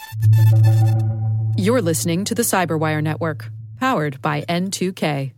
You're listening to the Cyberwire Network, powered by N2K.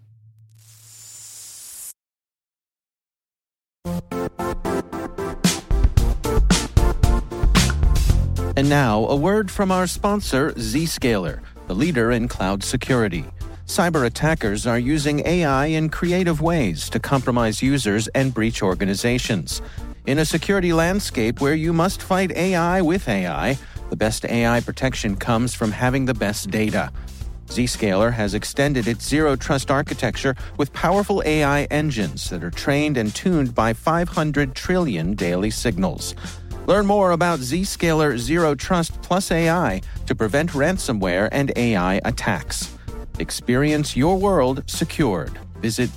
And now, a word from our sponsor, Zscaler, the leader in cloud security. Cyber attackers are using AI in creative ways to compromise users and breach organizations. In a security landscape where you must fight AI with AI, the best AI protection comes from having the best data. Zscaler has extended its zero-trust architecture with powerful AI engines that are trained and tuned by 500 trillion daily signals. Learn more about Zscaler Zero Trust Plus AI to prevent ransomware and AI attacks. Experience your world secured. Visit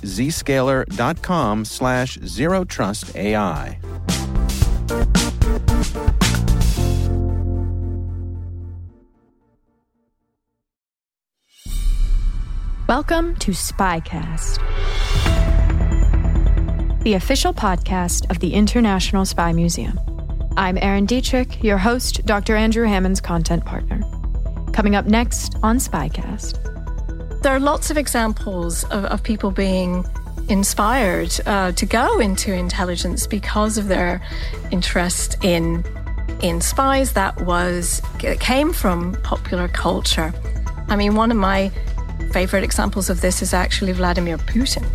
zscaler.com/zerotrustai. Welcome to Spycast, the official podcast of the International Spy Museum. I'm Erin Dietrich, your host, Dr. Andrew Hammond's content partner. Coming up next on Spycast. There are lots of examples of people being inspired to go into intelligence because of their interest in spies that came from popular culture. I mean, one of my favorite examples of this is actually Vladimir Putin.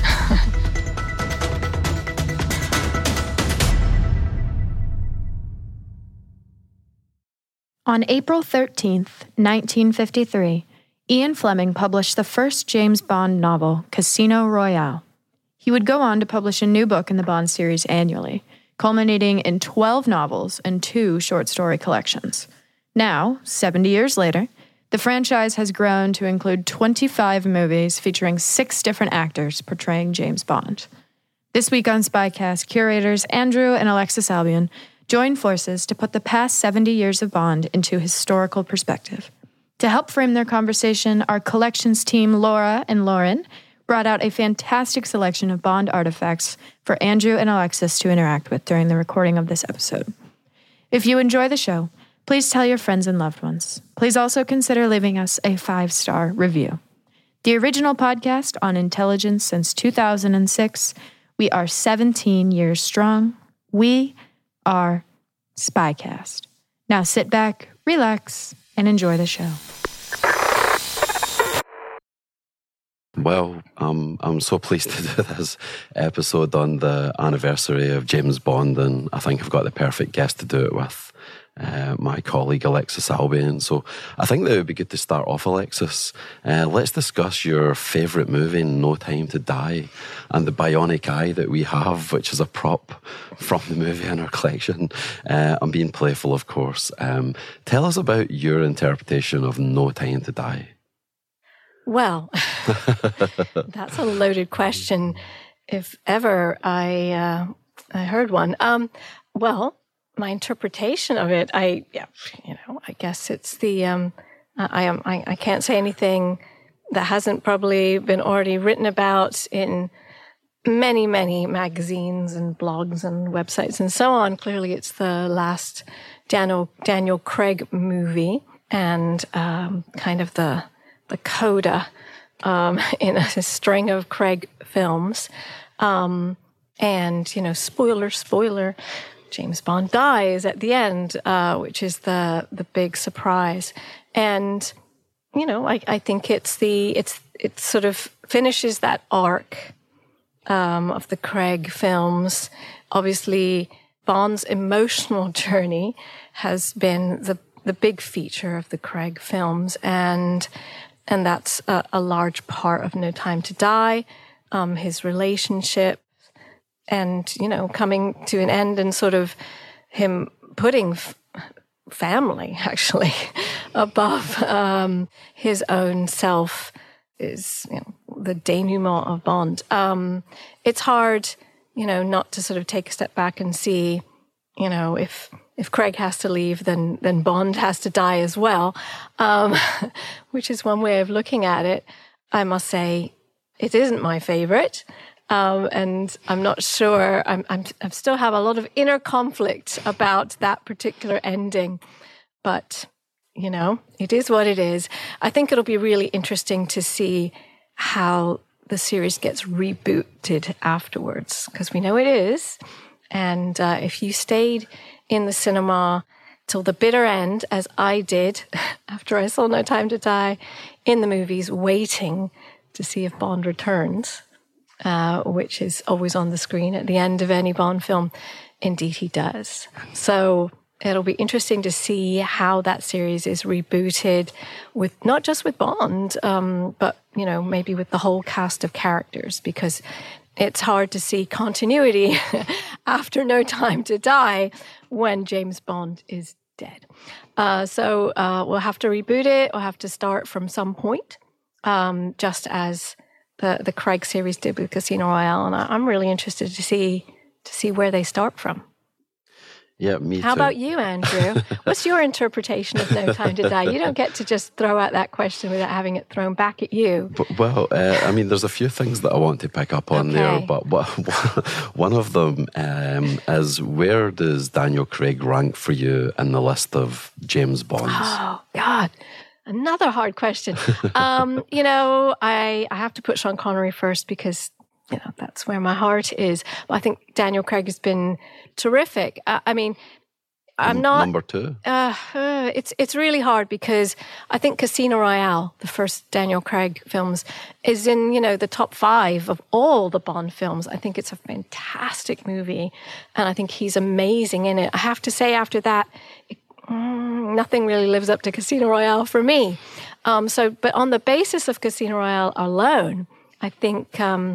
On April 13th, 1953, Ian Fleming published the first James Bond novel, Casino Royale. He would go on to publish a new book in the Bond series annually, culminating in 12 novels and 2 short story collections. Now, 70 years later, the franchise has grown to include 25 movies featuring 6 different actors portraying James Bond. This week on Spycast, curators Andrew and Alexis Albion join forces to put the past 70 years of Bond into historical perspective. To help frame their conversation, our collections team, Laura and Lauren, brought out a fantastic selection of Bond artifacts for Andrew and Alexis to interact with during the recording of this episode. If you enjoy the show, please tell your friends and loved ones. Please also consider leaving us a 5-star review. The original podcast on intelligence since 2006, we are 17 years strong. We are Spycast. Now sit back, relax, and enjoy the show. Well, I'm so pleased to do this episode on the anniversary of James Bond, and I think I've got the perfect guest to do it with, my colleague Alexis Albion. So I think that it would be good to start off, Alexis. Let's discuss your favourite movie, No Time to Die, and the bionic eye that we have, which is a prop from the movie in our collection. I'm being playful, of course. Tell us about your interpretation of No Time to Die. Well, that's a loaded question, if ever I heard one. Well, my interpretation of it, I guess it's the I can't say anything that hasn't probably been already written about in many, many magazines and blogs and websites and so on. Clearly, it's the last Daniel Craig movie and kind of the coda in a string of Craig films. And, spoiler, James Bond dies at the end, which is the big surprise. And, I think it sort of finishes that arc of the Craig films. Obviously, Bond's emotional journey has been the big feature of the Craig films, and that's a large part of No Time to Die, his relationship, and, coming to an end and sort of him putting family, actually, above his own self is, the denouement of Bond. It's hard, not to sort of take a step back and see, if Craig has to leave, then Bond has to die as well, which is one way of looking at it. I must say, it isn't my favorite, and I'm not sure. I still have a lot of inner conflict about that particular ending, but you know, it is what it is. I think it'll be really interesting to see how the series gets rebooted afterwards, because we know it is. And if you stayed in the cinema till the bitter end, as I did after I saw No Time to Die in the movies, waiting to see if Bond returns, which is always on the screen at the end of any Bond film, indeed he does. So it'll be interesting to see how that series is rebooted, with not just with Bond, but, you know, maybe with the whole cast of characters, because it's hard to see continuity after No Time to Die when James Bond is dead. So we'll have to reboot it. We'll have to start from some point, just as the Craig series did with Casino Royale. And I'm really interested to see where they start from. Yeah, me too. How about you, Andrew? What's your interpretation of No Time to Die? You don't get to just throw out that question without having it thrown back at you. Well, I mean, there's a few things that I want to pick up on there, but one of them is, where does Daniel Craig rank for you in the list of James Bonds? Oh, God. Another hard question. You know, I have to put Sean Connery first because, you know, that's where my heart is. But I think Daniel Craig has been terrific. I mean, I'm not... Number two? It's really hard because I think Casino Royale, the first Daniel Craig films, is in, you know, the top 5 of all the Bond films. I think it's a fantastic movie, and I think he's amazing in it. I have to say, after that, nothing really lives up to Casino Royale for me. But on the basis of Casino Royale alone, I think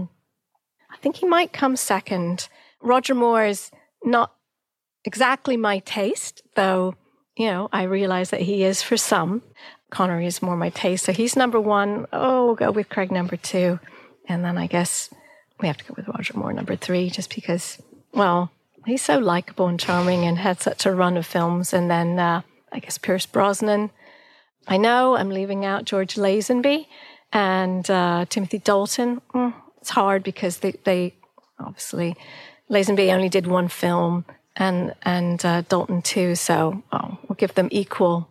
he might come second. Roger Moore is not exactly my taste, though, you know, I realize that he is for some. Connery is more my taste. So he's number 1. Oh, we'll go with Craig number 2. And then I guess we have to go with Roger Moore number 3, just because, well, he's so likable and charming and had such a run of films. And then I guess Pierce Brosnan. I know I'm leaving out George Lazenby and Timothy Dalton. It's hard because they obviously, Lazenby only did 1 film and Dalton 2, so we'll give them equal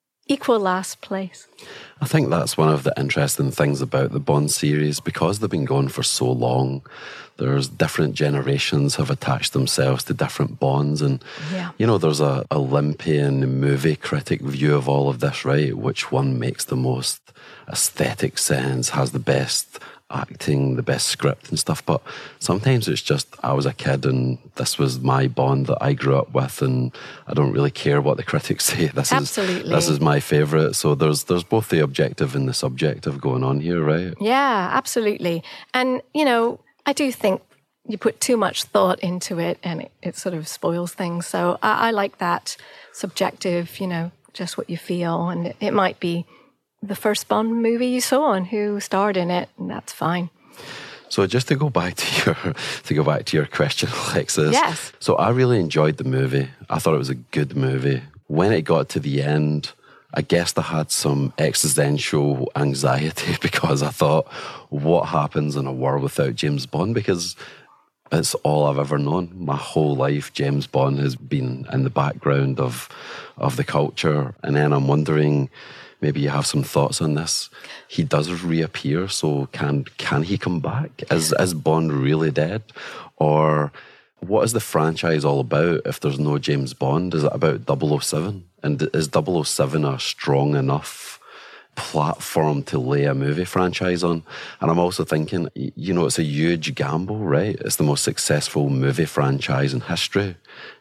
last place. I think that's one of the interesting things about the Bond series, because they've been going for so long. There's different generations have attached themselves to different Bonds, and you know, there's a Olympian movie critic view of all of this, right? Which one makes the most aesthetic sense, has the best acting, the best script and stuff. But sometimes it's just, I was a kid and this was my Bond that I grew up with, and I don't really care what the critics say. This is my favourite. So there's both the objective and the subjective going on here, right? Yeah, absolutely. And, you know, I do think you put too much thought into it and it sort of spoils things. So I like that subjective, you know, just what you feel. And it might be the first Bond movie you saw and who starred in it, and that's fine. So just to go back to your question, Alexis. Yes. So I really enjoyed the movie. I thought it was a good movie. When it got to the end, I guess I had some existential anxiety because I thought, what happens in a world without James Bond? Because it's all I've ever known. My whole life, James Bond has been in the background of the culture. And then I'm wondering, maybe you have some thoughts on this. He does reappear, so can he come back? Is Bond really dead? Or what is the franchise all about if there's no James Bond? Is it about 007? And is 007 a strong enough platform to lay a movie franchise on? And I'm also thinking, you know, it's a huge gamble, right? It's the most successful movie franchise in history.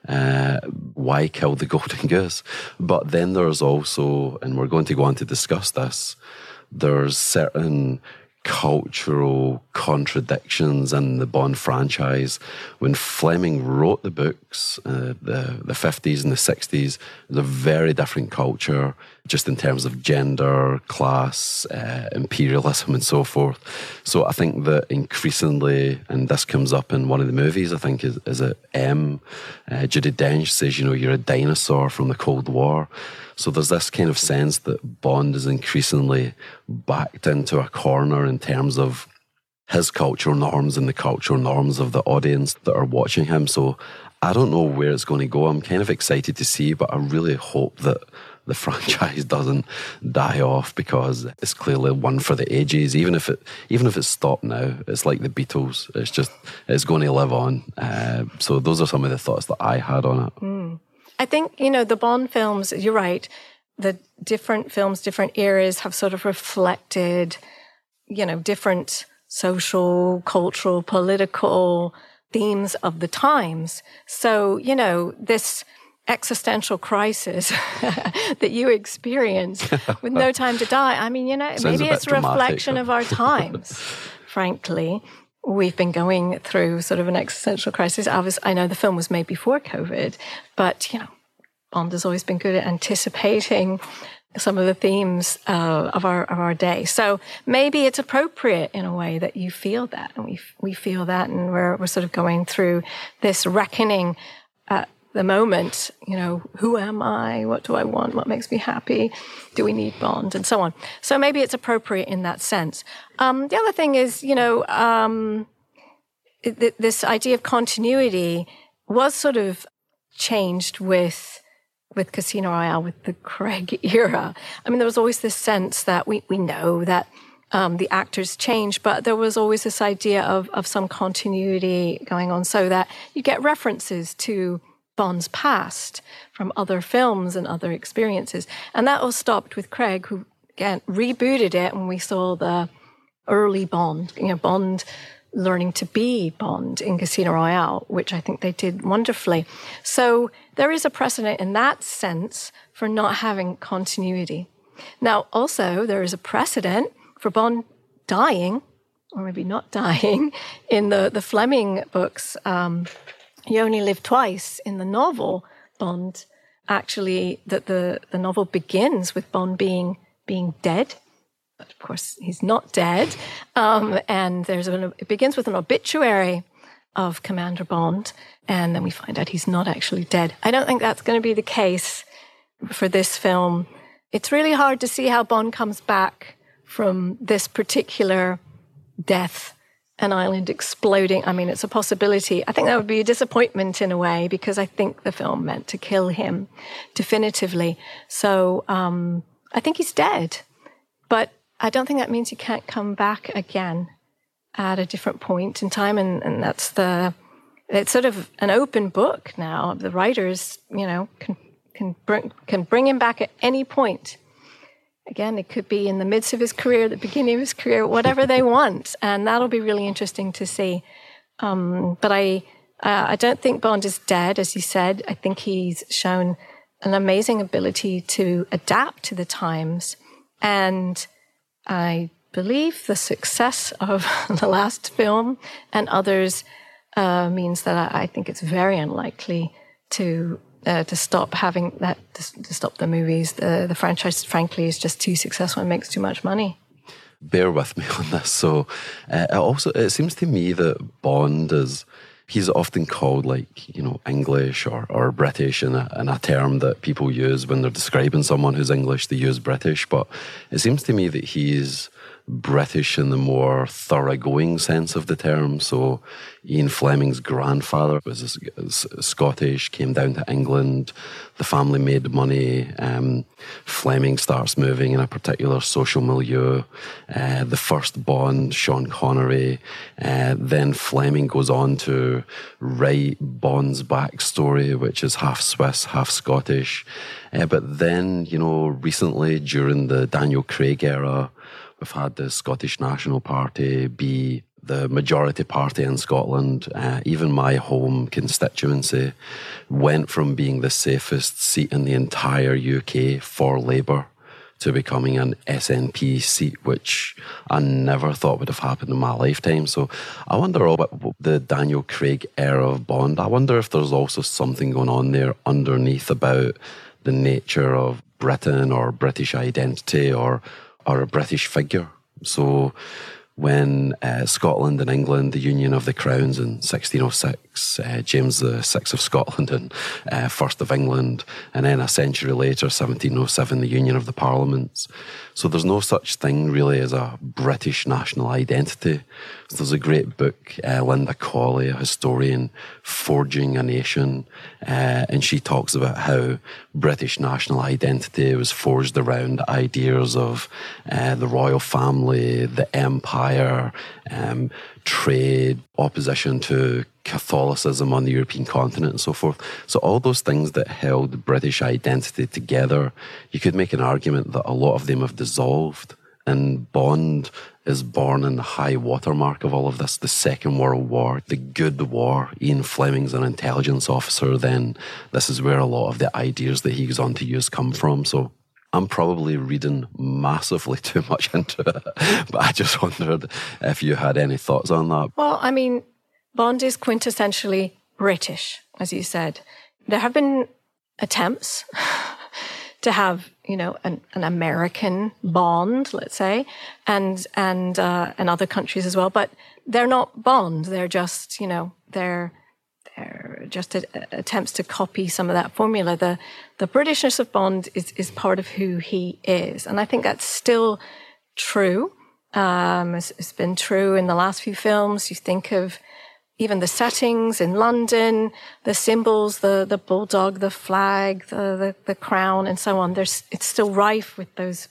Why kill the golden goose? But then there's also, and we're going to go on to discuss this, there's certain cultural contradictions in the Bond franchise. When Fleming wrote the books, the 50s and the 60s, it was a very different culture, just in terms of gender, class, imperialism and so forth. So I think that increasingly, and this comes up in one of the movies, I think, is it M? Judi Dench says, you know, you're a dinosaur from the Cold War. So there's this kind of sense that Bond is increasingly backed into a corner in terms of his cultural norms and the cultural norms of the audience that are watching him. So I don't know where it's going to go. I'm kind of excited to see, but I really hope that the franchise doesn't die off, because it's clearly one for the ages. Even if it's stopped now, it's like the Beatles. It's going to live on. So those are some of the thoughts that I had on it. I think, the Bond films, you're right, the different films, different eras have sort of reflected, different social, cultural, political themes of the times. So, this existential crisis that you experience with No Time to Die, I mean, maybe it's a reflection of our times, frankly. We've been going through sort of an existential crisis. I know the film was made before COVID, but, Bond has always been good at anticipating some of the themes of our day. So maybe it's appropriate in a way that you feel that, and we feel that, and we're sort of going through this reckoning at the moment. Who am I? What do I want? What makes me happy? Do we need Bond? And so on. So maybe it's appropriate in that sense. The other thing is, this idea of continuity was sort of changed with Casino Royale, with the Craig era. I mean, there was always this sense that we know that the actors change, but there was always this idea of some continuity going on, so that you get references to Bond's past from other films and other experiences. And that all stopped with Craig, who, again, rebooted it when we saw the early Bond, Bond learning to be Bond in Casino Royale, which I think they did wonderfully. So there is a precedent in that sense for not having continuity. Now, also, there is a precedent for Bond dying, or maybe not dying, in the Fleming books. You Only Live Twice. In the novel, Bond, actually, the novel begins with Bond being dead. But of course, he's not dead. And it begins with an obituary of Commander Bond, and then we find out he's not actually dead. I don't think that's going to be the case for this film. It's really hard to see how Bond comes back from this particular death, an island exploding. I mean, it's a possibility. I think that would be a disappointment in a way, because I think the film meant to kill him definitively. So I think he's dead. But I don't think that means he can't come back again at a different point in time. And that's it's sort of an open book now. The writers, can bring him back at any point. Again, it could be in the midst of his career, the beginning of his career, whatever they want. And that'll be really interesting to see. But I don't think Bond is dead, as you said. I think he's shown an amazing ability to adapt to the times. And I believe the success of the last film and others means that I think it's very unlikely to stop having that, to stop the movies. The franchise, frankly, is just too successful and makes too much money. Bear with me on this. So it seems to me that Bond he's often called English or British in a term that people use when they're describing someone who's English. They use British, but it seems to me that he's British in the more thoroughgoing sense of the term. So Ian Fleming's grandfather was Scottish, came down to England, the family made money, Fleming starts moving in a particular social milieu, the first Bond, Sean Connery, then Fleming goes on to write Bond's backstory, which is half Swiss, half Scottish, but then, recently during the Daniel Craig era, we've had the Scottish National Party be the majority party in Scotland. Even my home constituency went from being the safest seat in the entire UK for Labour to becoming an SNP seat, which I never thought would have happened in my lifetime. So I wonder about the Daniel Craig era of Bond. I wonder if there's also something going on there underneath about the nature of Britain or British identity or a British figure. So when Scotland and England, the Union of the Crowns in 1606, James VI of Scotland and First of England, and then a century later, 1707, the Union of the Parliaments. So there's no such thing really as a British national identity. So there's a great book, Linda Colley, a historian, Forging a Nation, and she talks about how British national identity was forged around ideas of the royal family, the empire, trade, opposition to Catholicism on the European continent and so forth. So all those things that held British identity together, you could make an argument that a lot of them have dissolved. And Bond is born in the high watermark of all of this, the Second World War, the good war. Ian Fleming's an intelligence officer, then this is where a lot of the ideas that he goes on to use come from. So I'm probably reading massively too much into it, but I just wondered if you had any thoughts on that. Well, I mean, Bond is quintessentially British, as you said. There have been attempts to have, you know, an American Bond, let's say, and other countries as well, but they're not Bond. They're just, you know, they're just attempts to copy some of that formula. The Britishness of Bond is part of who he is, and I think that's still true. It's been true in the last few films. You think of even the settings in London, the symbols, the bulldog, the flag, the crown, and so on. It's still rife with those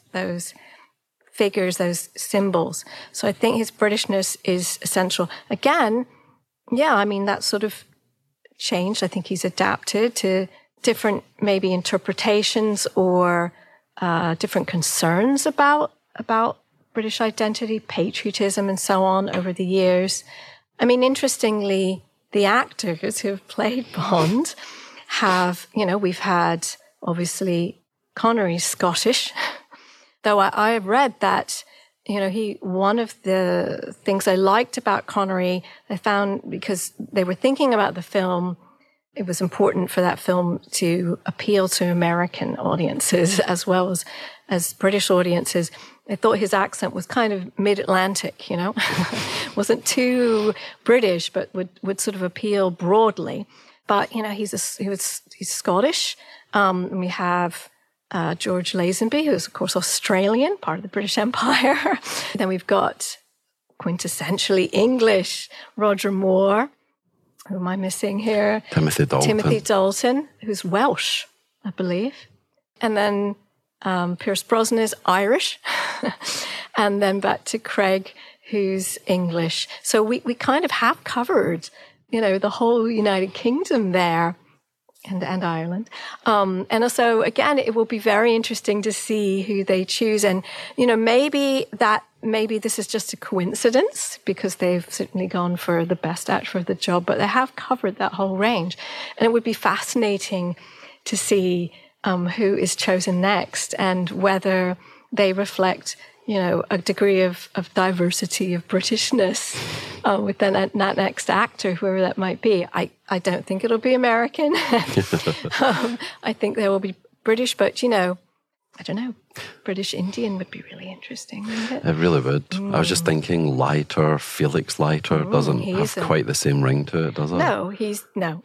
figures, those symbols. So I think his Britishness is essential. Again, yeah, I mean, that sort of changed. I think he's adapted to different maybe interpretations or different concerns about British identity, patriotism, and so on over the years. I mean, interestingly, the actors who have played Bond have, you know, we've had, obviously, Connery's Scottish, though I have read that, you know, one of the things I liked about Connery, I found because they were thinking about the film, it was important for that film to appeal to American audiences as well as British audiences. I thought his accent was kind of mid-Atlantic, you know, wasn't too British, but would sort of appeal broadly. But, you know, he's Scottish. And we have George Lazenby, who's, of course, Australian, part of the British Empire. Then we've got quintessentially English Roger Moore. Who am I missing here? Timothy Dalton, who's Welsh, I believe. And then Pierce Brosnan is Irish. And then back to Craig, who's English. So we kind of have covered, you know, the whole United Kingdom there and Ireland. And also, again, it will be very interesting to see who they choose. And, you know, maybe this is just a coincidence because they've certainly gone for the best actor for the job, but they have covered that whole range. And it would be fascinating to see who is chosen next and whether they reflect, you know, a degree of diversity, of Britishness with that next actor, whoever that might be. I don't think it'll be American. I think there will be British, but, you know, I don't know. British Indian would be really interesting, wouldn't it? It really would. I was just thinking Leiter, Felix Leiter doesn't have quite the same ring to it, does it? No.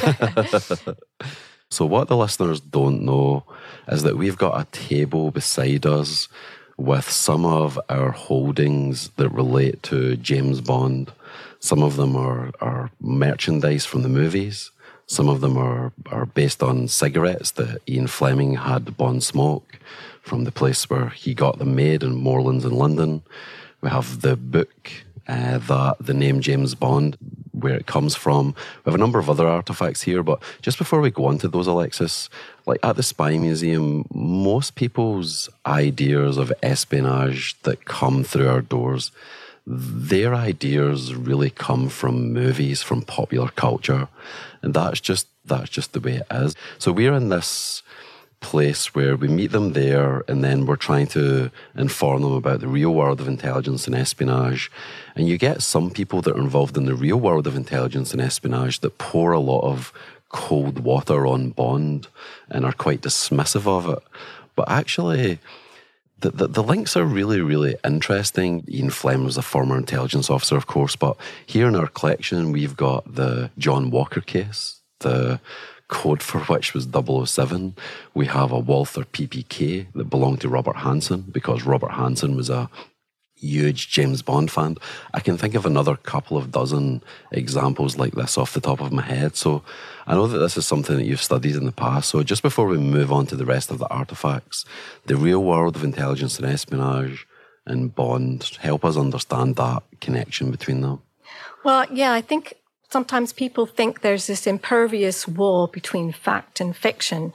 So what the listeners don't know is that we've got a table beside us with some of our holdings that relate to James Bond. Some of them are merchandise from the movies. Some of them are based on cigarettes that Ian Fleming had Bond smoke from the place where he got them made in Moorlands in London. We have the book that the name James Bond, where it comes from. We have a number of other artifacts here, but just before we go on to those, Alexis, like at the Spy Museum, most people's ideas of espionage that come through our doors, their ideas really come from movies, from popular culture, and that's just the way it is. So we're in this place where we meet them there and then we're trying to inform them about the real world of intelligence and espionage. And you get some people that are involved in the real world of intelligence and espionage that pour a lot of cold water on Bond and are quite dismissive of it. But actually, The links are really, really interesting. Ian Fleming was a former intelligence officer, of course, but here in our collection, we've got the John Walker case, the code for which was 007. We have a Walther PPK that belonged to Robert Hansen, because Robert Hansen was a huge James Bond fan. I can think of another couple of dozen examples like this off the top of my head. So I know that this is something that you've studied in the past. So just before we move on to the rest of the artifacts, the real world of intelligence and espionage and Bond, help us understand that connection between them. Well, yeah, I think sometimes people think there's this impervious wall between fact and fiction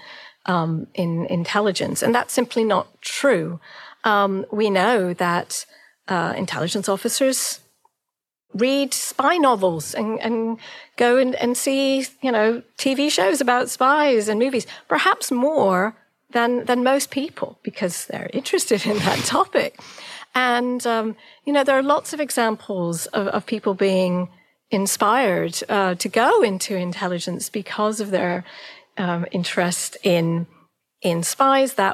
in intelligence, and that's simply not true. We know that intelligence officers read spy novels and go and see, TV shows about spies and movies, perhaps more than most people, because they're interested in that topic. And, there are lots of examples of people being inspired to go into intelligence because of their interest in spies that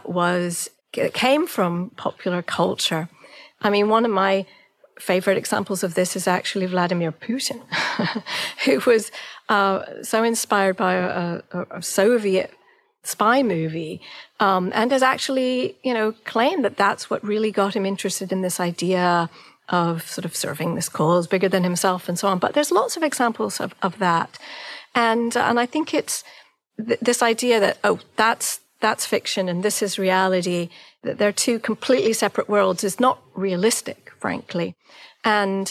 came from popular culture. I mean, one of my favorite examples of this is actually Vladimir Putin, who was so inspired by a Soviet spy movie, and has actually, claimed that that's what really got him interested in this idea of sort of serving this cause bigger than himself and so on. But there's lots of examples of that. And I think it's this idea that, that's fiction and this is reality, that they're two completely separate worlds, is not realistic, frankly. And,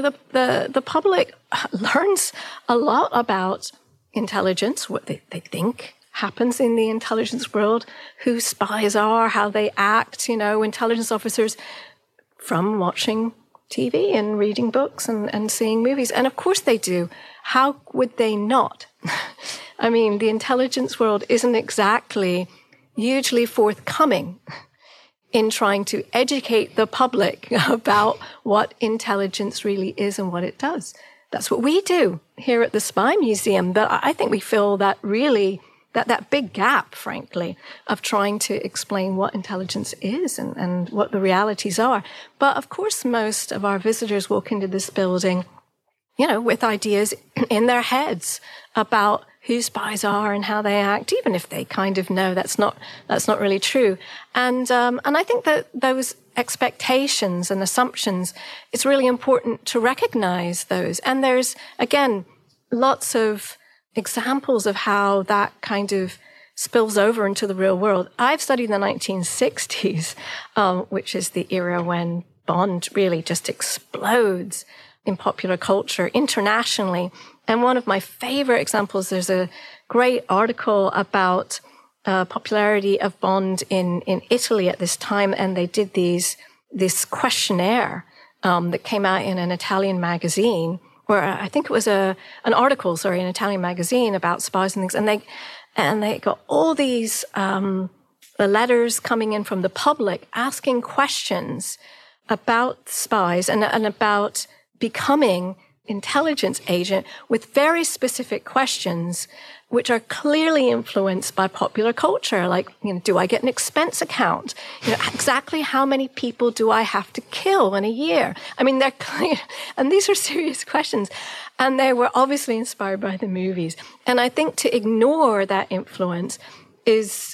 the public learns a lot about intelligence, what they think happens in the intelligence world, who spies are, how they act, intelligence officers, from watching TV and reading books and seeing movies. And of course they do. How would they not? I mean, the intelligence world isn't exactly hugely forthcoming in trying to educate the public about what intelligence really is and what it does. That's what we do here at the Spy Museum. But I think we fill that big gap, frankly, of trying to explain what intelligence is and what the realities are. But of course, most of our visitors walk into this building, with ideas in their heads about who spies are and how they act, even if they kind of know that's not really true. And I think that those expectations and assumptions, it's really important to recognize those. And there's, again, lots of examples of how that kind of spills over into the real world. I've studied the 1960s, which is the era when Bond really just explodes in popular culture internationally. And one of my favorite examples, there's a great article about popularity of Bond in Italy at this time, and they did this questionnaire that came out in an Italian magazine, where I think it was an article, an Italian magazine about spies and things, and they got all these letters coming in from the public asking questions about spies and about becoming intelligence agent, with very specific questions which are clearly influenced by popular culture, like, do I get an expense account? Exactly how many people do I have to kill in a year? I mean, they're clear, and these are serious questions, and they were obviously inspired by the movies. And I think to ignore that influence is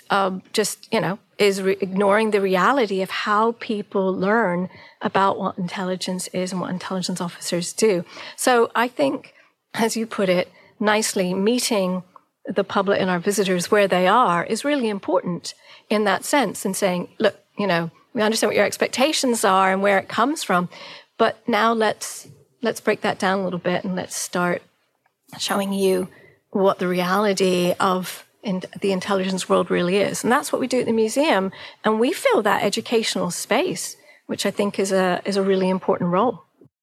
ignoring the reality of how people learn about what intelligence is and what intelligence officers do. So I think, as you put it nicely, meeting the public and our visitors where they are is really important in that sense, and saying, look, we understand what your expectations are and where it comes from, but now let's break that down a little bit and let's start showing you what the reality of the intelligence world really is. And that's what we do at the museum. And we fill that educational space, which I think is a really important role.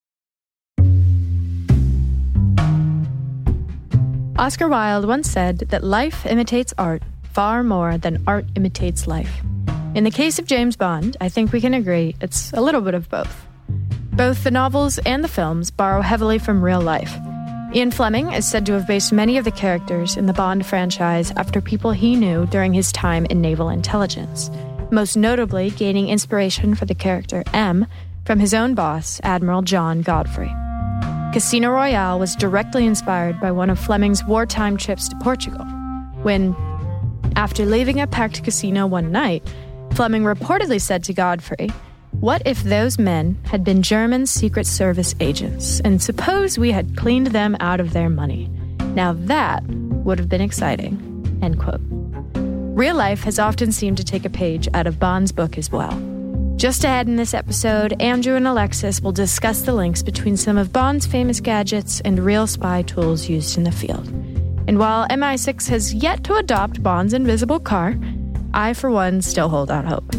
Oscar Wilde once said that life imitates art far more than art imitates life. In the case of James Bond, I think we can agree it's a little bit of both. Both the novels and the films borrow heavily from real life. Ian Fleming is said to have based many of the characters in the Bond franchise after people he knew during his time in naval intelligence. most notably gaining inspiration for the character M from his own boss, Admiral John Godfrey. Casino Royale was directly inspired by one of Fleming's wartime trips to Portugal, when, after leaving a packed casino one night, Fleming reportedly said to Godfrey, "What if those men had been German Secret Service agents, and suppose we had cleaned them out of their money? Now that would have been exciting." End quote. Real life has often seemed to take a page out of Bond's book as well. Just ahead in this episode, Andrew and Alexis will discuss the links between some of Bond's famous gadgets and real spy tools used in the field. And while MI6 has yet to adopt Bond's invisible car, I, for one, still hold out hope.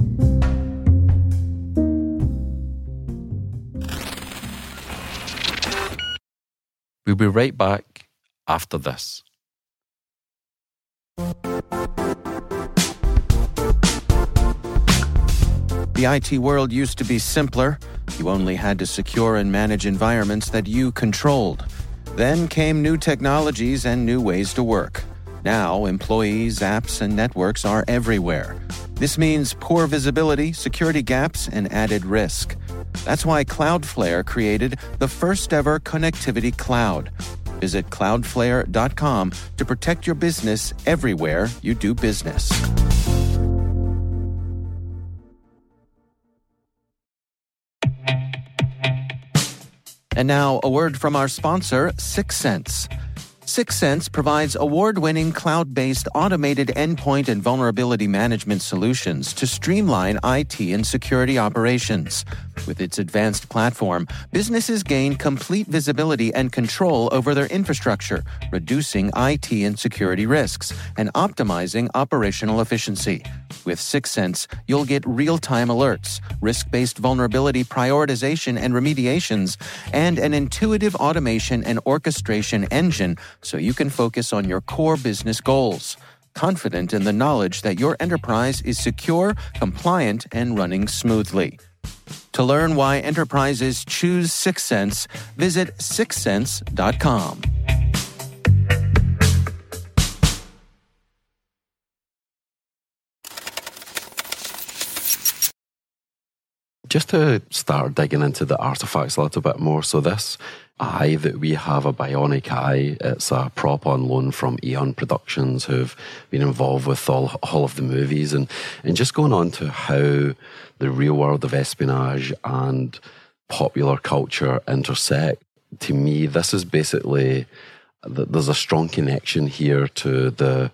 We'll be right back after this. The IT world used to be simpler. You only had to secure and manage environments that you controlled. Then came new technologies and new ways to work. Now, employees, apps, and networks are everywhere. This means poor visibility, security gaps, and added risk. That's why Cloudflare created the first-ever connectivity cloud. Visit cloudflare.com to protect your business everywhere you do business. And now, a word from our sponsor, Syxsense. Syxsense provides award-winning cloud-based automated endpoint and vulnerability management solutions to streamline IT and security operations. With its advanced platform, businesses gain complete visibility and control over their infrastructure, reducing IT and security risks and optimizing operational efficiency. With Syxsense, you'll get real-time alerts, risk-based vulnerability prioritization and remediations, and an intuitive automation and orchestration engine so you can focus on your core business goals, confident in the knowledge that your enterprise is secure, compliant, and running smoothly. To learn why enterprises choose Syxsense, visit syxsense.com. Just to start digging into the artifacts a little bit more, so this eye that we have, a bionic eye, it's a prop on loan from Eon Productions, who've been involved with all of the movies, and just going on to how the real world of espionage and popular culture intersect. To me, this is basically, there's a strong connection here to the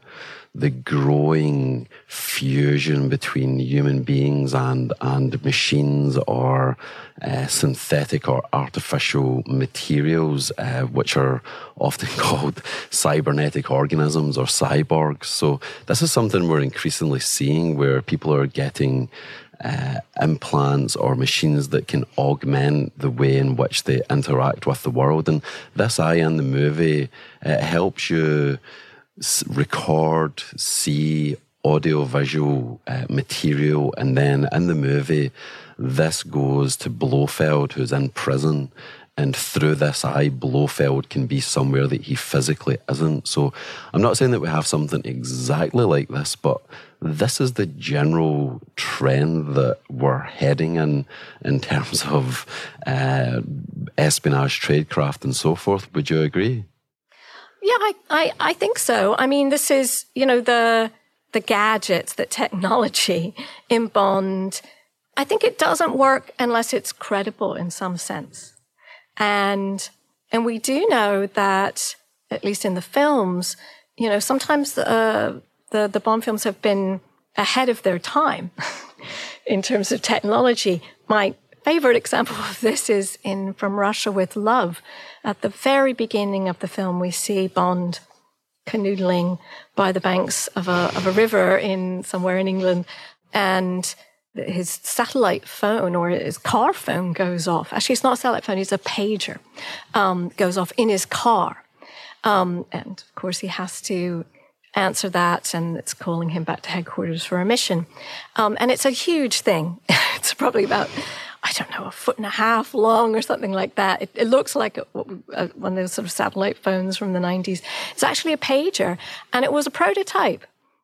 growing fusion between human beings and machines, or synthetic or artificial materials, which are often called cybernetic organisms or cyborgs. So this is something we're increasingly seeing, where people are getting implants or machines that can augment the way in which they interact with the world. And this eye in the movie, it helps you record, see audio-visual material, and then in the movie, this goes to Blofeld, who's in prison, and through this eye, Blofeld can be somewhere that he physically isn't. So I'm not saying that we have something exactly like this, but this is the general trend that we're heading in terms of espionage, tradecraft, and so forth. Would you agree? Yeah, I think so. I mean, this is, the gadgets, the technology in Bond. I think it doesn't work unless it's credible in some sense. And we do know that, at least in the films, sometimes the Bond films have been ahead of their time in terms of technology. My favorite example of this is in From Russia with Love. At the very beginning of the film, we see Bond canoodling by the banks of a river somewhere in England, and his satellite phone, or his car phone, goes off. Actually, it's not a satellite phone, it's a pager, goes off in his car. And of course, he has to answer that, and it's calling him back to headquarters for a mission. And it's a huge thing. It's probably about, I don't know, 1.5 feet long or something like that. It looks like one of those sort of satellite phones from the 90s. It's actually a pager, and it was a prototype.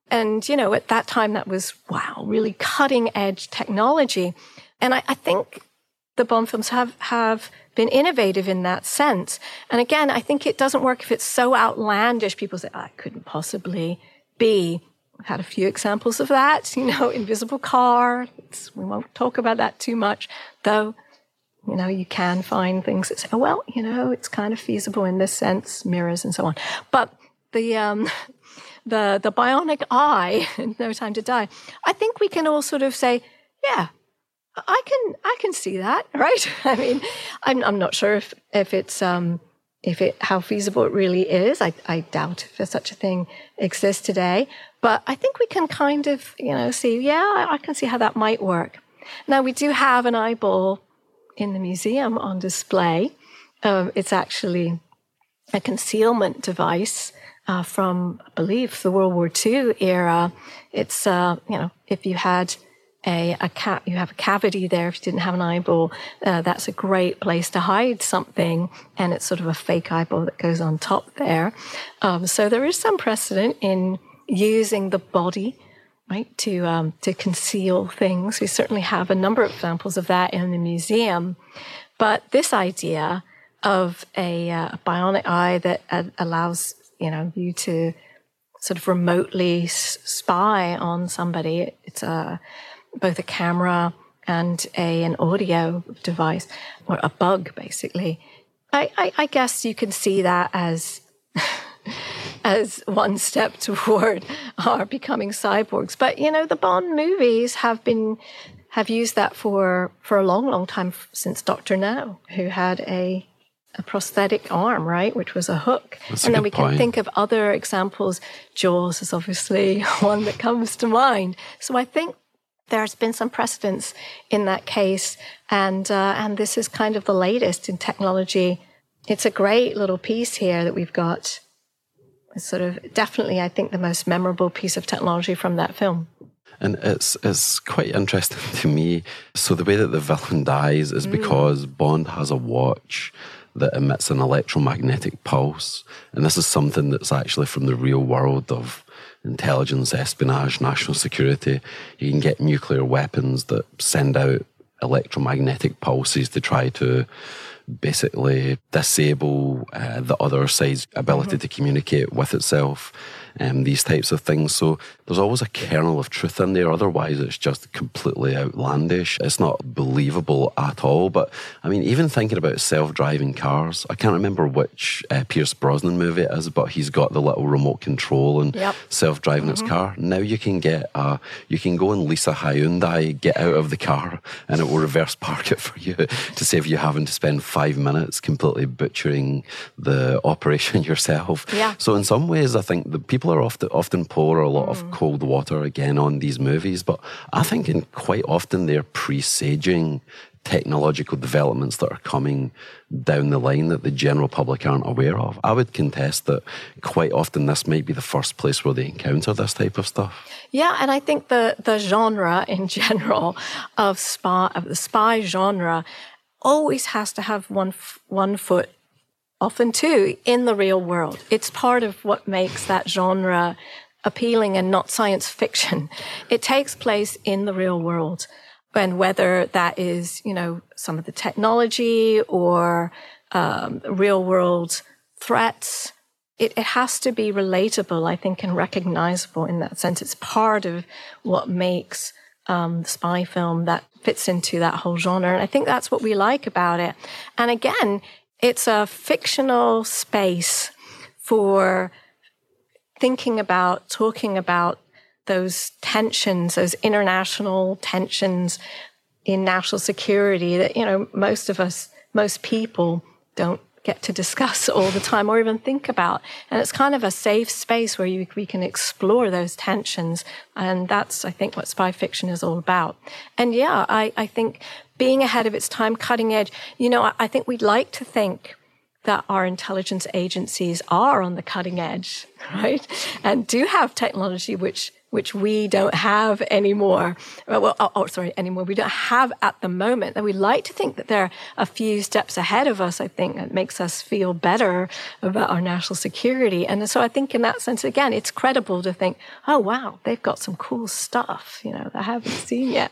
And, at that time, that was, wow, really cutting edge technology. And I think the Bond films have been innovative in that sense. And again, I think it doesn't work if it's so outlandish. People say, it couldn't possibly be. I've had a few examples of that, invisible car. We won't talk about that too much, though, you can find things that say, it's kind of feasible in this sense, mirrors and so on. But the bionic eye, No Time to Die, I think we can all sort of say, yeah, I can see that, right? I mean, I'm not sure if it's how feasible it really is. I doubt if such a thing exists today. But I think we can kind of, see, I can see how that might work. Now, we do have an eyeball in the museum on display. It's actually a concealment device from, I believe, the World War II era. It's, if you had you have a cavity there. If you didn't have an eyeball, that's a great place to hide something. And it's sort of a fake eyeball that goes on top there. So there is some precedent in using the body, right, to conceal things. We certainly have a number of examples of that in the museum. But this idea of a bionic eye that allows you to sort of remotely spy on somebody, it's both a camera and an audio device, or a bug, basically. I guess you can see that as one step toward our becoming cyborgs. But, the Bond movies have used that for a long, long time, since Dr. No, who had a prosthetic arm, right, which was a hook. That's and then we point. can think of other examples. Jaws is obviously one that comes to mind. So I think there's been some precedence in that case, and this is kind of the latest in technology. It's a great little piece here that we've got. It's sort of definitely, I think, the most memorable piece of technology from that film. And it's quite interesting to me. So the way that the villain dies is because Bond has a watch that emits an electromagnetic pulse. And this is something that's actually from the real world of intelligence, espionage, national security. You can get nuclear weapons that send out electromagnetic pulses to try to basically disable the other side's ability to communicate with itself. These types of things. So there's always a kernel of truth in there. Otherwise, it's just completely outlandish. It's not believable at all. But I mean, even thinking about self-driving cars, I can't remember which Pierce Brosnan movie it is, but he's got the little remote control and self-driving his car. Now you can you can go and lease a Hyundai, get out of the car, and it will reverse park it for you to save you having to spend 5 minutes completely butchering the operation yourself. Yeah. So in some ways, I think the people are often pour a lot of cold water again on these movies, but I think quite often they're presaging technological developments that are coming down the line that the general public aren't aware of. I would contest that quite often this might be the first place where they encounter this type of stuff. Yeah, and I think the genre in general of the spy genre always has to have one foot, often two, in the real world. It's part of what makes that genre appealing and not science fiction. It takes place in the real world. And whether that is, some of the technology or real world threats, it has to be relatable, I think, and recognizable in that sense. It's part of what makes the spy film that fits into that whole genre. And I think that's what we like about it. And again, it's a fictional space for thinking about, talking about those tensions, those international tensions in national security that, most people don't get to discuss all the time or even think about. And it's kind of a safe space where we can explore those tensions. And that's, I think, what spy fiction is all about. And yeah, I think being ahead of its time, cutting edge, I think we'd like to think that our intelligence agencies are on the cutting edge, right? And do have technology which which we don't have anymore. Anymore. We don't have at the moment. And we like to think that they're a few steps ahead of us. I think that makes us feel better about our national security. And so I think in that sense, again, it's credible to think, oh, wow, they've got some cool stuff, that I haven't seen yet.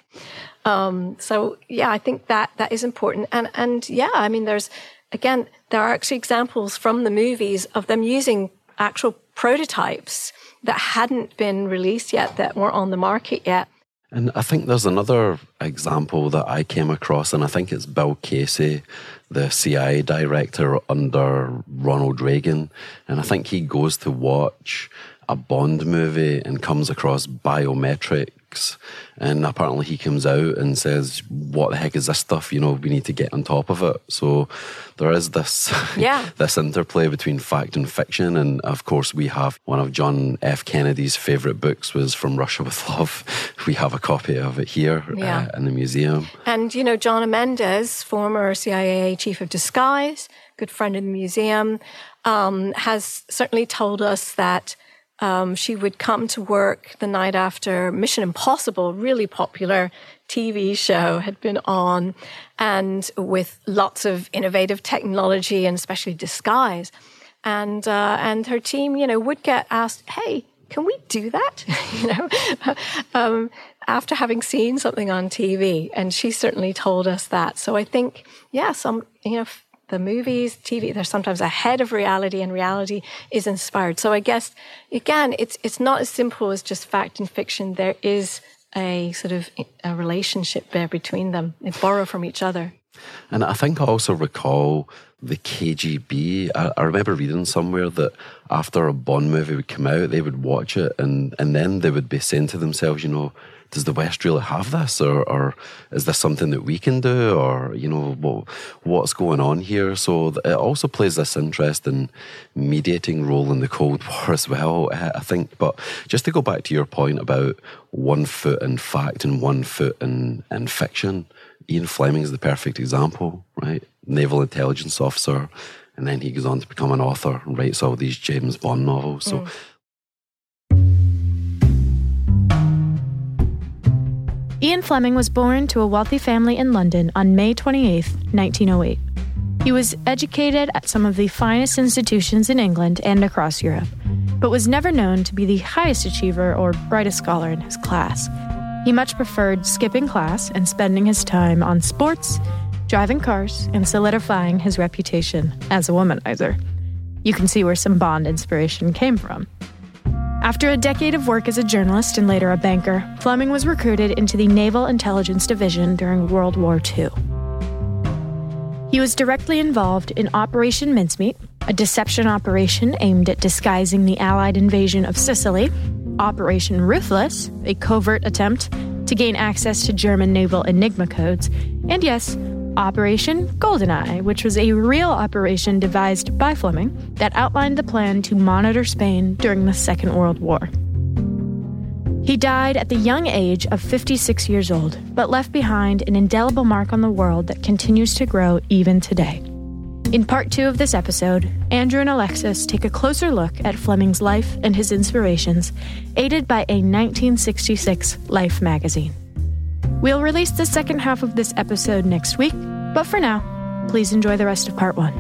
I think that is important. And I mean, there are actually examples from the movies of them using actual prototypes that hadn't been released yet, that weren't on the market yet. And I think there's another example that I came across, and I think it's Bill Casey, the CIA director under Ronald Reagan. And I think he goes to watch a Bond movie and comes across biometrics. And apparently he comes out and says, what the heck is this stuff? We need to get on top of it. So there is this, this interplay between fact and fiction. And of course, we have one of John F. Kennedy's favorite books was From Russia with Love. We have a copy of it here in the museum. And, John Menendez, former CIA chief of disguise, good friend in the museum, has certainly told us that she would come to work the night after Mission Impossible, really popular TV show, had been on, and with lots of innovative technology and especially disguise. And her team, would get asked, hey, can we do that? After having seen something on TV. And she certainly told us that. So I think, the movies, TV, they're sometimes ahead of reality, and reality is inspired. So I guess, again, it's not as simple as just fact and fiction. There is a sort of a relationship there between them. They borrow from each other. And I think I also recall the KGB. I remember reading somewhere that after a Bond movie would come out, they would watch it and then they would be saying to themselves, does the West really have this? Or is this something that we can do? Or, what's going on here? So it also plays this interesting mediating role in the Cold War as well, I think. But just to go back to your point about 1 foot in fact and 1 foot in fiction, Ian Fleming is the perfect example, right? Naval intelligence officer. And then he goes on to become an author and writes all these James Bond novels. So. Ian Fleming was born to a wealthy family in London on May 28, 1908. He was educated at some of the finest institutions in England and across Europe, but was never known to be the highest achiever or brightest scholar in his class. He much preferred skipping class and spending his time on sports, driving cars, and solidifying his reputation as a womanizer. You can see where some Bond inspiration came from. After a decade of work as a journalist and later a banker, Fleming was recruited into the Naval Intelligence Division during World War II. He was directly involved in Operation Mincemeat, a deception operation aimed at disguising the Allied invasion of Sicily, Operation Ruthless, a covert attempt to gain access to German naval Enigma codes, and yes, Operation GoldenEye, which was a real operation devised by Fleming that outlined the plan to monitor Spain during the Second World War. He died at the young age of 56 years old, but left behind an indelible mark on the world that continues to grow even today. In part 2 of this episode, Andrew and Alexis take a closer look at Fleming's life and his inspirations, aided by a 1966 Life magazine. We'll release the second half of this episode next week, but for now, please enjoy the rest of part 1.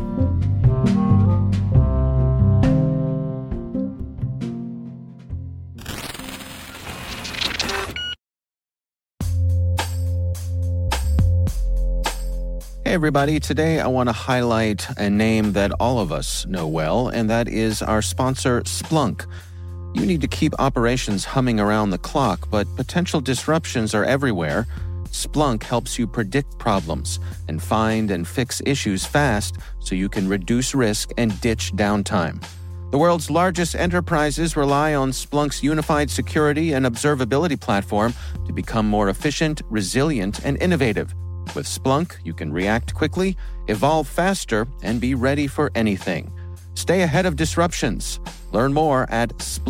Hey everybody, today I want to highlight a name that all of us know well, and that is our sponsor, Splunk. You need to keep operations humming around the clock, but potential disruptions are everywhere. Splunk helps you predict problems and find and fix issues fast so you can reduce risk and ditch downtime. The world's largest enterprises rely on Splunk's unified security and observability platform to become more efficient, resilient, and innovative. With Splunk, you can react quickly, evolve faster, and be ready for anything. Stay ahead of disruptions. Learn more at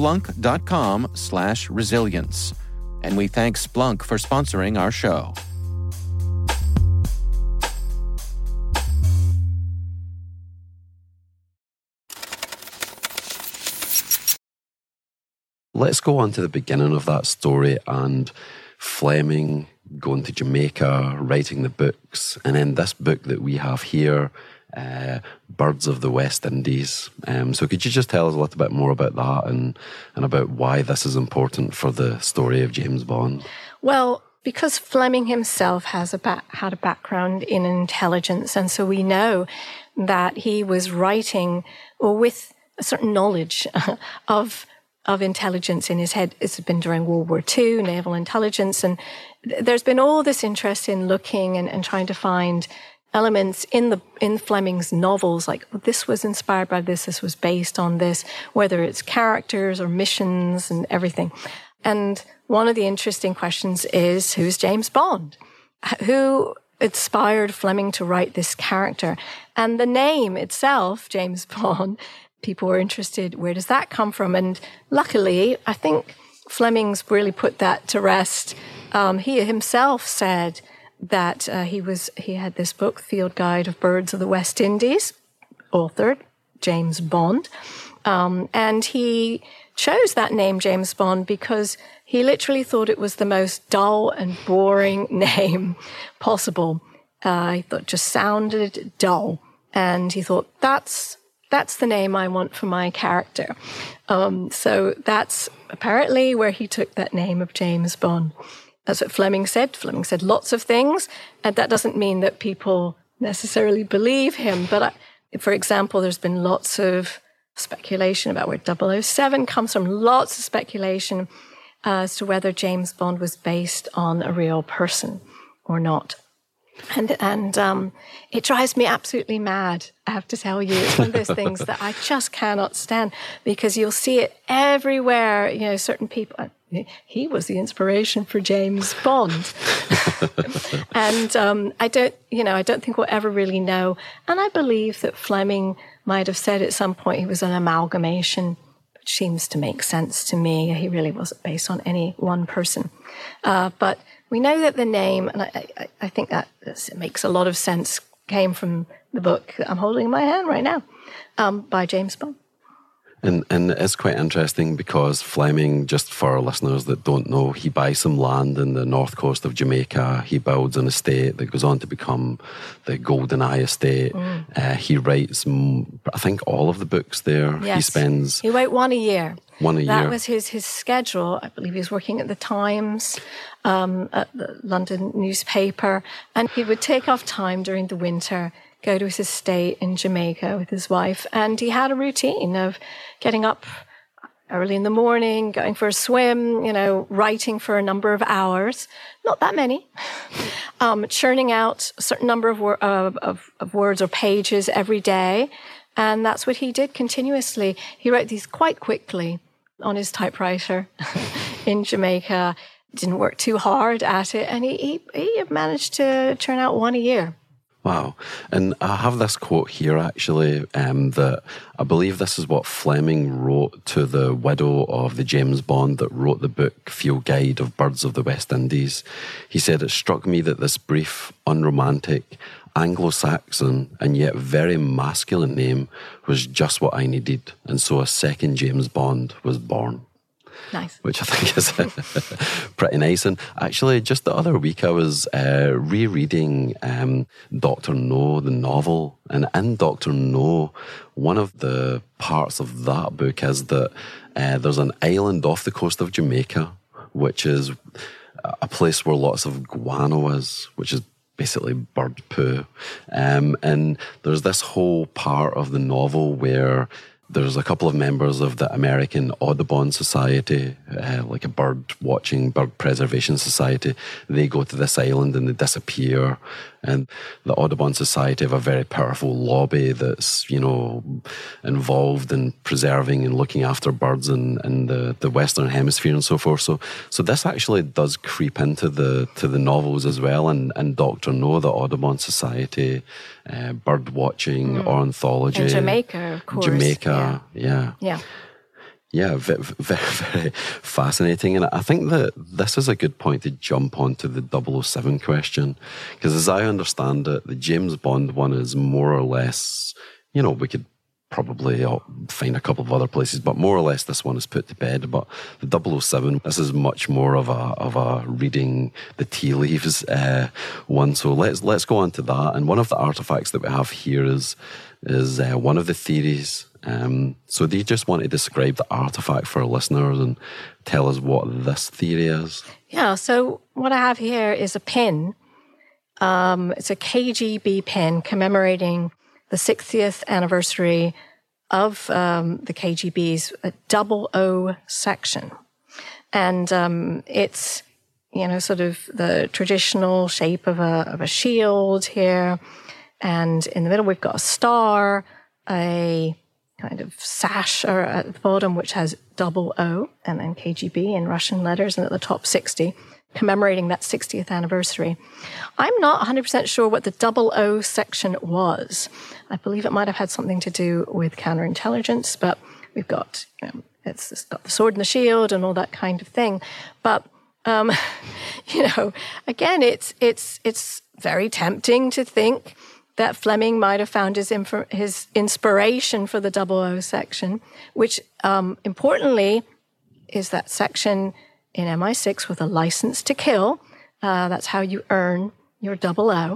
splunk.com/resilience. And we thank Splunk for sponsoring our show. let's go on to the beginning of that story and Fleming going to Jamaica, writing the books, and then this book that we have here, Birds of the West Indies. So could you just tell us a little bit more about that and about why this is important for the story of James Bond? Well, because Fleming himself had a background in intelligence, and so we know that he was writing with a certain knowledge of intelligence in his head. It's been during World War II, naval intelligence, and there's been all this interest in looking and trying to find elements in Fleming's novels, like this was inspired by this was based on this, whether it's characters or missions and everything. And one of the interesting questions is, who's James Bond? Who inspired Fleming to write this character? And the name itself, James Bond, people were interested, where does that come from? And luckily, I think Fleming's really put that to rest. He himself said that he had this book, Field Guide of Birds of the West Indies, authored James Bond. And he chose that name, James Bond, because he literally thought it was the most dull and boring name possible. He thought it just sounded dull. And he thought, that's the name I want for my character. So that's apparently where he took that name of James Bond. That's what Fleming said. Fleming said lots of things, and that doesn't mean that people necessarily believe him. But for example, there's been lots of speculation about where 007 comes from, lots of speculation as to whether James Bond was based on a real person or not. And it drives me absolutely mad, I have to tell you. It's one of those things that I just cannot stand, because you'll see it everywhere. You know, certain people, he was the inspiration for James Bond. And I don't think we'll ever really know. And I believe that Fleming might have said at some point he was an amalgamation, which seems to make sense to me. He really wasn't based on any one person. But we know that the name, and I think that it makes a lot of sense, came from the book that I'm holding in my hand right now, by James Bond. And it's quite interesting because Fleming, just for our listeners that don't know, he buys some land in the north coast of Jamaica. He builds an estate that goes on to become the GoldenEye estate. He writes, I think, all of the books there. Yes. He wrote one a year. That was his schedule. I believe he was working at the Times, at the London newspaper. And he would take off time during the winter, go to his estate in Jamaica with his wife. And he had a routine of getting up early in the morning, going for a swim, writing for a number of hours, not that many, churning out a certain number of words or pages every day. And that's what he did continuously. He wrote these quite quickly on his typewriter in Jamaica, didn't work too hard at it, and he managed to churn out one a year. Wow. And I have this quote here, actually, that I believe this is what Fleming wrote to the widow of the James Bond that wrote the book Field Guide of Birds of the West Indies. He said, "It struck me that this brief, unromantic, Anglo-Saxon and yet very masculine name was just what I needed, and so a second James Bond was born." Nice. Which I think is pretty nice. And actually, just the other week I was rereading Dr. No, the novel. And in Dr. No, one of the parts of that book is that there's an island off the coast of Jamaica, which is a place where lots of guano is, which is basically bird poo. And there's this whole part of the novel where there's a couple of members of the American Audubon Society, like a bird preservation society. They go to this island and they disappear. And the Audubon Society have a very powerful lobby that's, involved in preserving and looking after birds in the Western Hemisphere and so forth. So this actually does creep into the novels as well. And Dr. No, the Audubon Society, bird watching, ornithology. In Jamaica, of course. Jamaica, yeah. Yeah, very, very, very fascinating. And I think that this is a good point to jump onto the 007 question. Because as I understand it, the James Bond one is more or less, we could probably I'll find a couple of other places, but more or less this one is put to bed. But the 007, this is much more of a reading the tea leaves one. So let's go on to that. And one of the artifacts that we have here is one of the theories. So do you just want to describe the artifact for our listeners and tell us what this theory is? Yeah, so what I have here is a pin. It's a KGB pin commemorating the 60th anniversary of the KGB's 00 section. And it's, sort of the traditional shape of a shield here. And in the middle, we've got a star, a kind of sash at the bottom, which has 00, and then KGB in Russian letters, and at the top 60, commemorating that 60th anniversary. I'm not 100% sure what the 00 section was. I believe it might have had something to do with counterintelligence, but we've got, it's got the sword and the shield and all that kind of thing. But, again, it's very tempting to think that Fleming might have found his inspiration for the 00 section, which, importantly, is that section in MI6 with a license to kill. That's how you earn your 00.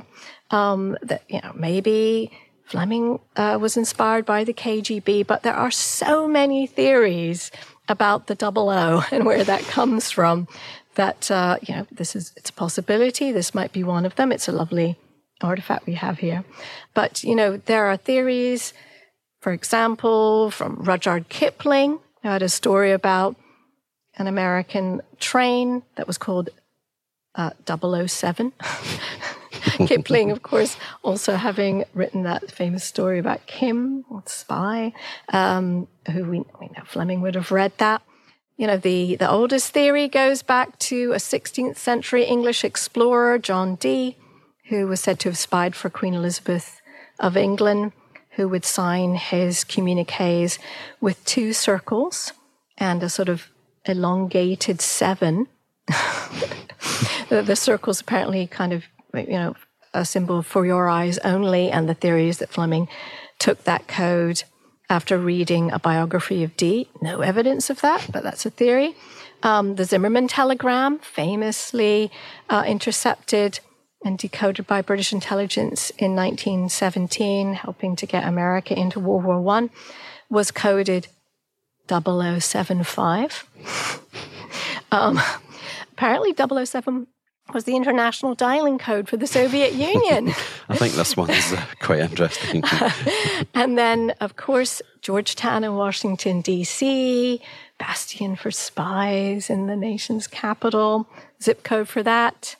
Maybe Fleming was inspired by the KGB, but there are so many theories about the 00 and where that comes from that, it's a possibility. This might be one of them. It's a lovely artifact we have here. But, there are theories, for example, from Rudyard Kipling, who had a story about an American train that was called 007. Kipling, of course, also having written that famous story about Kim, the spy, who we know Fleming would have read that. The oldest theory goes back to a 16th century English explorer, John Dee, who was said to have spied for Queen Elizabeth of England, who would sign his communiques with 2 circles and a sort of elongated 7. The circles apparently kind of, a symbol for your eyes only. And the theory is that Fleming took that code after reading a biography of Dee. No evidence of that, but that's a theory. The Zimmerman telegram, famously intercepted and decoded by British intelligence in 1917, helping to get America into World War I, was coded 0075. Apparently 007 was the international dialing code for the Soviet Union. I think this one is quite interesting. And then, of course, Georgetown and Washington, D.C., bastion for spies in the nation's capital. Zip code for that,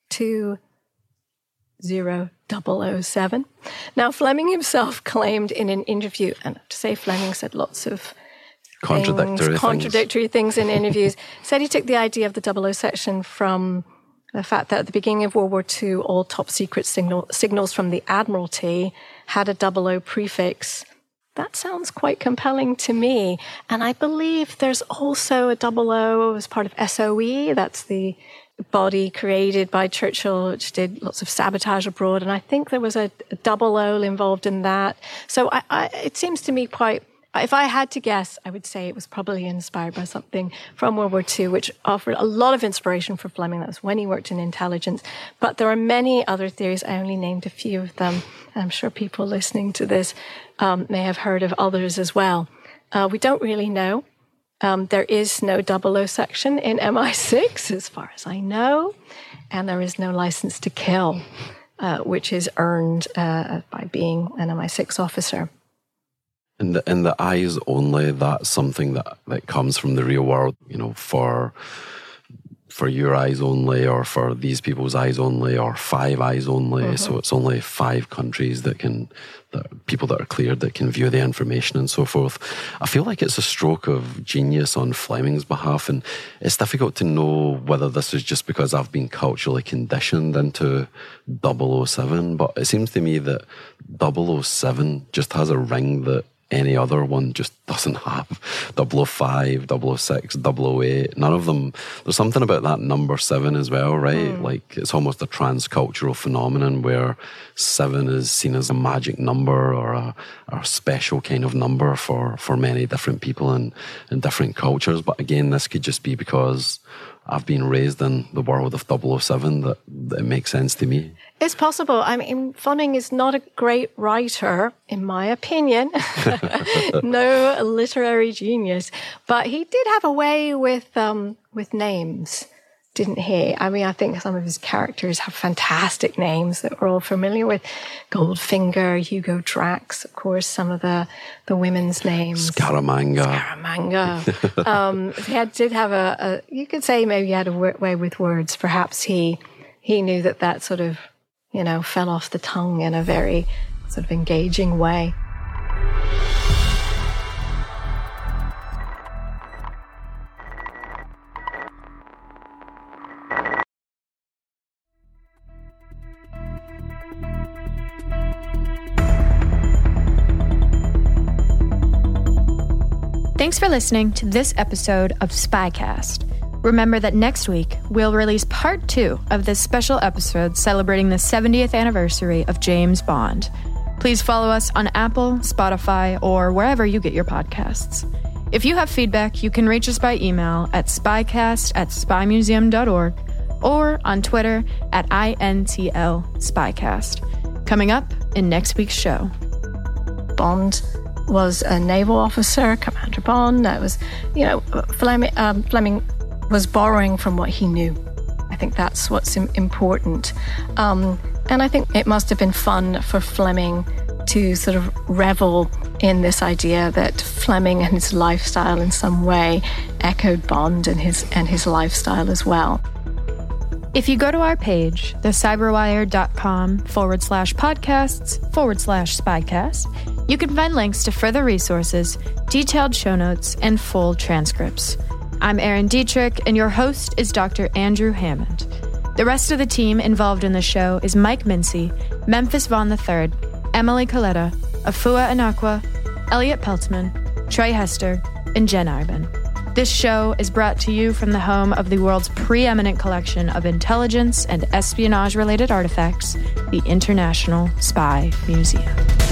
20007. Now, Fleming himself claimed in an interview, and to say Fleming said lots of contradictory things in interviews, said he took the idea of the 00 section from the fact that at the beginning of World War II, all top secret signals from the Admiralty had a 00 prefix. That sounds quite compelling to me. And I believe there's also a 00 as part of SOE. That's the body created by Churchill, which did lots of sabotage abroad. And I think there was a 00 involved in that. So it seems to me quite... If I had to guess, I would say it was probably inspired by something from World War II, which offered a lot of inspiration for Fleming. That was when he worked in intelligence. But there are many other theories. I only named a few of them. I'm sure people listening to this may have heard of others as well. We don't really know. There is no 00 section in MI6, as far as I know. And there is no license to kill, which is earned by being an MI6 officer. In the eyes only, that's something that comes from the real world, for your eyes only, or for these people's eyes only, or 5 eyes only. Mm-hmm. So it's only 5 countries people that are cleared that can view the information and so forth. I feel like it's a stroke of genius on Fleming's behalf, and it's difficult to know whether this is just because I've been culturally conditioned into 007, but it seems to me that 007 just has a ring that any other one just doesn't have. 005, 006, 008, none of them. There's something about that number 7 as well, right? Like it's almost a transcultural phenomenon where 7 is seen as a magic number or a special kind of number for many different people in different cultures. But again, this could just be because I've been raised in the world of 007 that it makes sense to me. It's possible. I mean, Fleming is not a great writer, in my opinion. No literary genius. But he did have a way with names, didn't he? I mean, I think some of his characters have fantastic names that we're all familiar with. Goldfinger, Hugo Drax, of course, some of the women's names. Scaramanga. He did have a you could say maybe he had a way with words. Perhaps he knew that sort of, fell off the tongue in a very sort of engaging way. Thanks for listening to this episode of Spycast. Remember that next week, we'll release part 2 of this special episode celebrating the 70th anniversary of James Bond. Please follow us on Apple, Spotify, or wherever you get your podcasts. If you have feedback, you can reach us by email at spycast@spymuseum.org or on Twitter at INTL Spycast. Coming up in next week's show. Bond was a naval officer, Commander Bond. That was, Fleming was borrowing from what he knew. I think that's what's important. And I think it must have been fun for Fleming to sort of revel in this idea that Fleming and his lifestyle in some way echoed Bond and his lifestyle as well. If you go to our page, thecyberwire.com/podcasts/spycast, you can find links to further resources, detailed show notes, and full transcripts. I'm Erin Dietrich, and your host is Dr. Andrew Hammond. The rest of the team involved in the show is Mike Mincy, Memphis Vaughn III, Emily Coletta, Afua Anakwa, Elliot Peltzman, Trey Hester, and Jen Arbin. This show is brought to you from the home of the world's preeminent collection of intelligence and espionage-related artifacts, the International Spy Museum.